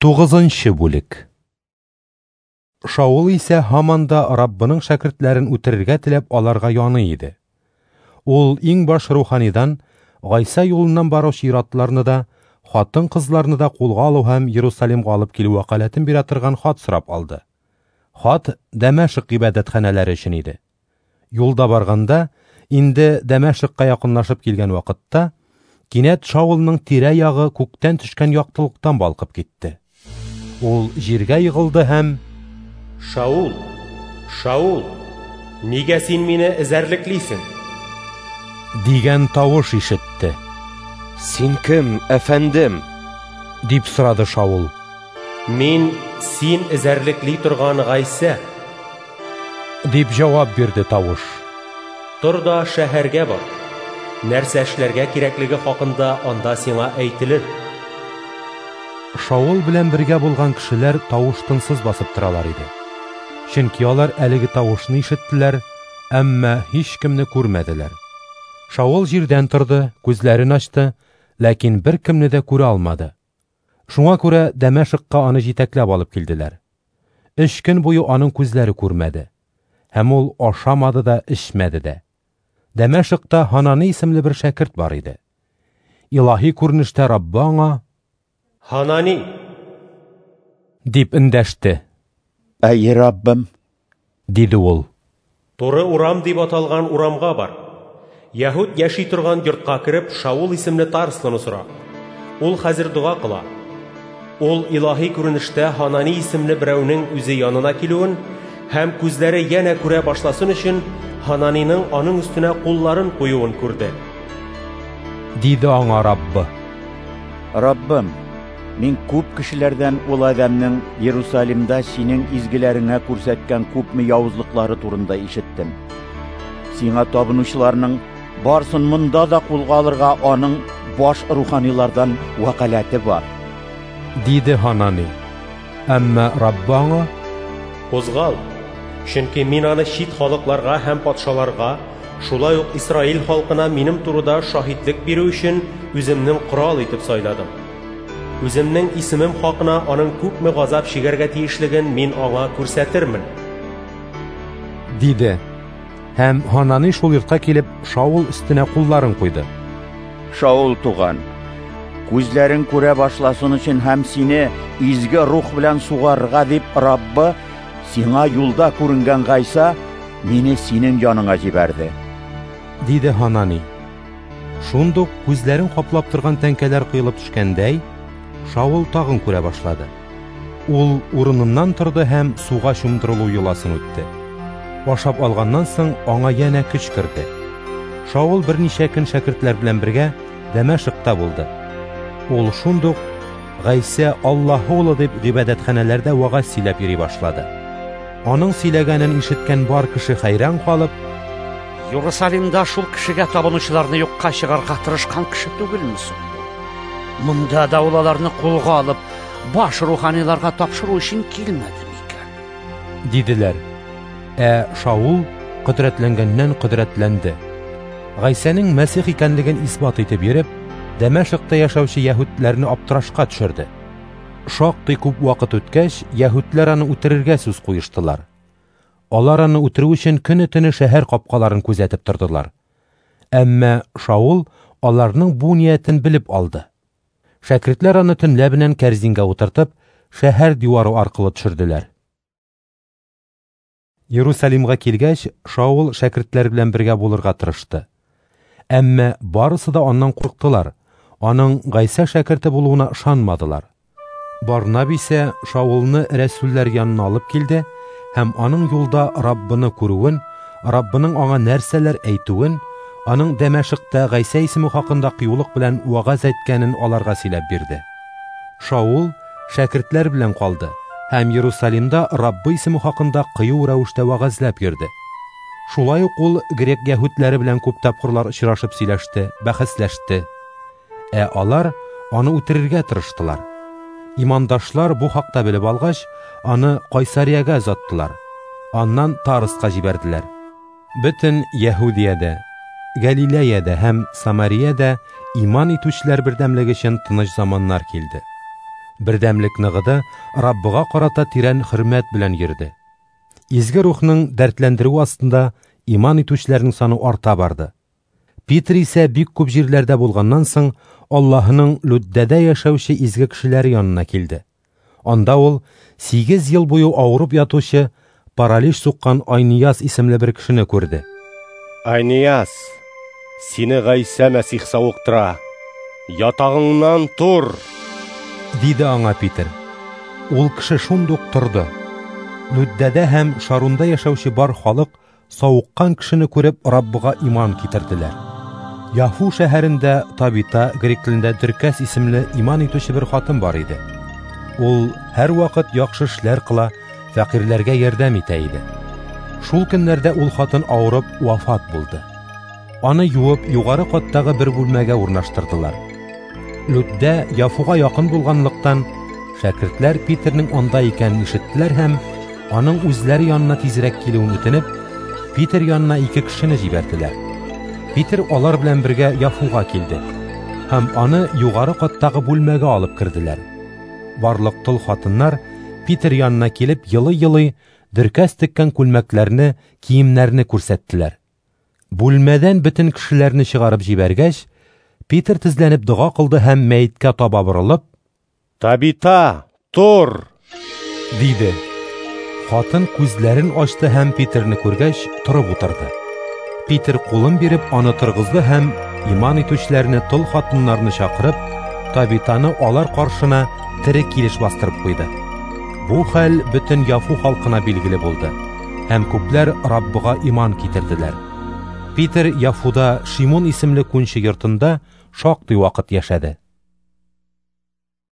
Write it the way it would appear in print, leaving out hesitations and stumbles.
9-нчы бүлек. Шаул исә һаман да Раббының шәкертләрен үтерергә теләп аларга яны иде. Ул иң баш руханидан Гайса юлыннан баручы ир-атларны да, хатын-кызларны да кулга алу һәм Иерусалимга алып килү вәкаләтен бирә торган хат сорап алды. Хат Дәмәшк ибадәтханәләре өчен иде. Юлда барганда, инде Дәмәшкка якынлашып килгән вакытта, кинәт Шаулның тирә-ягы күктән төшкән яктылыктан балкып китте. Ул җиргә егылды һәм: Шаул, Шаул, нигә син мине эзәрлеклисең? Дигән тавыш ишетте. Син кем, әфәндем? Дип сорады Шаул. Мин син эзәрлекли торган Гайса. Дип җавап бирде тавыш. Тор да шәһәргә бар. Нәрсә эшләргә кирәклеге хакында анда сиңа әйтелер. Шаул белән бергә булган кешеләр тавыштынсыз басып торалар иде. Чөнки алар әлеге тавышны ишеттеләр, әмма һич кемне күрмәделәр. Шаул җирдән торды, күзләрен ачты, ләкин бер кемне дә күрә алмады. Шуңа күрә Дәмәшкка аны җитәкләп алып килделәр. 3 көн буе аның күзләре күрмәде, һәм ул ашамады да, эчмәде дә. Дәмәшкта Ханани исемле бер шәкерт бар иде. Илаһи күренештә Раббы аңа: Ханани, дип эндәште. Әй Раббым, диде ул. Туры урам дип аталган урамга бар. Яһуд яши торган йортка кереп, Шаул исемле Тарслыны сора. Ул хәзер дуга кыла. Ул илаһи күренештә Ханани исемле берәүнең үзе янына килүен һәм күзләре янә күрә башласын өчен Хананиның аның өстенә кулларын куюын күрде. Диде аңа Раббы. Раббым, мин күп кешеләрдән ул адәмнең Иерусалимда синең изгеләреңә күрсәткән күпме явызлыклары турында ишеттем. Сиңа табынучыларның барсын монда да кулга алырга аның баш руханилардан вәкаләте бар. Диде Ханани. Әмма Раббы аңа: Кузгал, чөнки мин аны чит халыкларга һәм патшаларга, шулай ук Исраил халкына минем турыда шаһидлек бирү өчен үземнең корал итеп сайладым. Үземнең исемем хакына аның күпме газап чигәргә тиешлеген мин аңа күрсәтермен. Диде. Һәм Ханани шул йортка килеп, Шаул өстенә кулларын куйды. Шаул туган, күзләрең күрә башласын өчен һәм сине изге рух белән сугарырга дип Раббы сиңа юлда күренгән Гайса мине синең яныңа җибәрде. Диде Ханани. Шундук күзләрен каплап торган тәңкәләр кыйлып төшкәндәй, Шаул тагын күрә башлады. Ул урыныннан торды һәм суга чумдырылу юласын үтте. Ашап алганнан соң аңа янә көч керде. Шаул берничә көн шәкертләр белән бергә Дәмәшкта булды. Ул шундук Гайса Аллаһ улы дип гыйбадәтханәләрдә вагаз сөйләп йөри башлады. Аның сөйләгәнен ишеткән бар кеше хәйран калып: Иерусалимда шул кешегә табынучыларны юкка чыгарга тырышкан кеше түгелме соң? Монда да уларны кулга алып, баш руханиларга тапшыру өчен килмәде микән? Диделәр. Шаул кодрәтләнгәннән кодрәтләнде. Гайсаның Мәсих икәнлеген исбат итеп йөреп, Дәмәшкта яшәүче яһүдләрне аптырашка төшерде. Шактый күп вакыт үткәч, яһүдләр аны үтерергә сүз куештылар. Алар аны үтерү өчен көне-төне шәһәр капкаларын күзәтеп тордылар. Әмма Шаул аларның бу ниятен белеп алды. Шәкертләр аны төнлә белән кәрзингә утыртып, шәһәр дивары аркылы төшерделәр. Иерусалимга килгәч, Шаул шәкертләр белән бергә булырга тырышты. Әмма барысы да аннан курыктылар. Аның Гайса шәкерте булуына ышанмадылар. Барнаб исә Шаулны рәсүлләр янына алып килде һәм аның юлда Раббыны күрүен, Раббының аңа нәрсәләр әйтүен, аның Дәмәшкта Гайса исеме хакында кыюлык белән вагаз әйткәнен аларга сөйләп бирде. Шаул шәкертләр белән калды һәм Иерусалимда Раббы исеме хакында кыю рәвештә вагазлап йөрде. Шулай ук ул грек яһүдләре белән күп тапкырлар очрашып сөйләште, бәхәсләште. Алар аны үтерергә тырыштылар. Имандашлар бу хакта белеп алгач, аны Кайсариягә озаттылар. Аннан Тарска җибәрделәр. Бөтен Яһудиядә, Галилеяда һәм Самариядә иман итүчеләр бердәмлеге өчен тыныч заманнар килде. Бердәмлек ныгыды, Раббыга карата тирән хөрмәт белән йөрде. Изге рухның дәртләндерү астында иман итүчеләрнең саны арта барды. Питер исә бик күп җирләрдә булганнан соң Аллаһның Люддәдә яшәүче изге кешеләре янына килде. Анда ул 8 ел буе авырып ятучы, паралич суккан Айнияс исемле бер кешене күрде. Айнияс, сине Гайса Мәсих савыктыра. Ятагыңнан тур! Диде аңа Питер. Ул кеше шундук торды. Люддәдә һәм Шарунда яшәүче бар халык савыккан кешене күреп Раббыга иман китерделәр. Яфу шәһәрендә Табита, грек телендә Дөркәс исемле иман итүче бер хатын бар иде. Ул һәр вакыт яхшы эшләр кыла, фәкыйрьләргә ярдәм итә иде. Шул көннәрдә ул хатын авырып вафат булды. Аны юып, югары каттагы бер бүлмәгә урнаштырдылар. Люддә Яфуга якын булганлыктан, шәкертләр Питерның анда икәнен ишеттеләр һәм аның үзләре янына тизрәк килүен үтенеп, Питер янына 2 кешене җибәрделәр. Питер алар белән бергә Яфуга килде һәм аны югары каттагы бүлмәгә алып керделәр. Барлык тол хатыннар Питер янына килеп йылый-йылый Дөркәс теккән күлмәкләрне, киемнәрне күрсәттеләр. Бүлмәдән бөтен кешеләрне чыгарып җибәргәч, Питер тезләнеп дуга кылды һәм мәйеткә таба борылып, Табита, тур! диде. Хатын күзләрен ачты һәм Питерне күргәч торып утырды. Питер кулын биреп аны торгызды һәм иман итүчеләрне тол хатыннарны чакырып, Табитаны алар каршына тере килеш бастырып куйды. Бу хәл бөтен Яфу халкына билгеле булды һәм күпләр Раббыга иман китерделәр. Питер Яфуда Шимон исемле күнче йортында шактый вакыт яшәде.